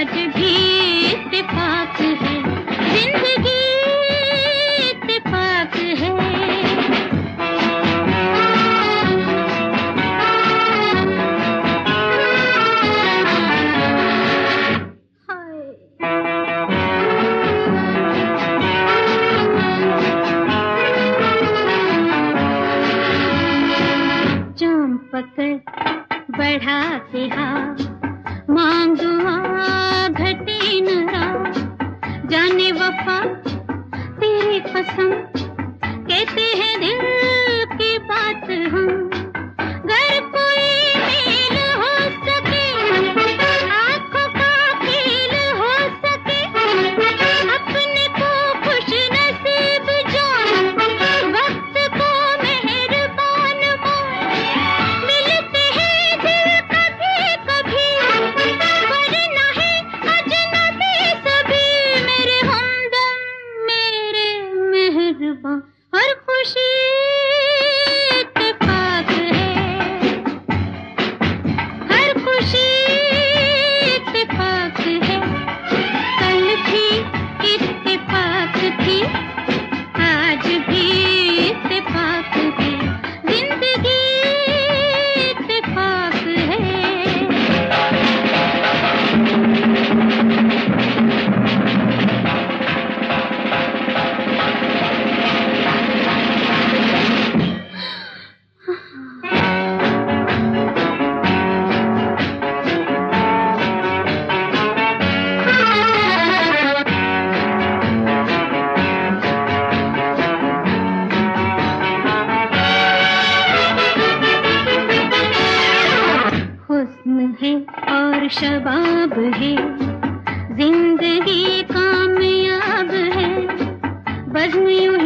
आज भी इत्तेफाक है, जिंदगी इत्तेफाक है। जाम पकड़ बढ़ा के हाँ, मांग दुआ घटे न रात, जाने वफा तेरी कसम, कहते हैं दिल की बात हम। घर कोई मेल हो सके, आंखों का खेल हो सके, अपने को खुश नसीब जान, वक्त को मेहरबान मान। मिलते हैं दिल कभी कभी, वरना है अजनबी सभी। मेरे हमदम मेरे मेहरबान, हर खुशी इत्तेफाक है, हर खुशी इत्तेफाक है। कल भी इत्तेफाक थी, आज भी इत्तेफाक है, जिंदगी इत्तेफाक है। हुस्न है और शबाब है, जिंदगी कामयाब है, बज़्म यूं